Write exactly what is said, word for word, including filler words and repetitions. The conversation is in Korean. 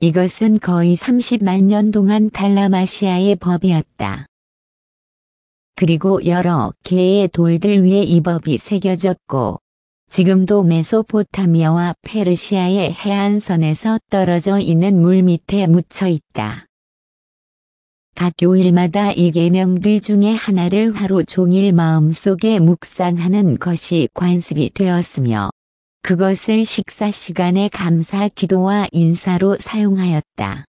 이것은 거의 삼십만 년 동안 달라마시아의 법이었다. 그리고 여러 개의 돌들 위에 이 법이 새겨졌고 지금도 메소포타미아와 페르시아의 해안선에서 떨어져 있는 물 밑에 묻혀 있다. 각 요일마다 이 계명들 중에 하나를 하루 종일 마음속에 묵상하는 것이 관습이 되었으며 그것을 식사 시간에 감사 기도와 인사로 사용하였다.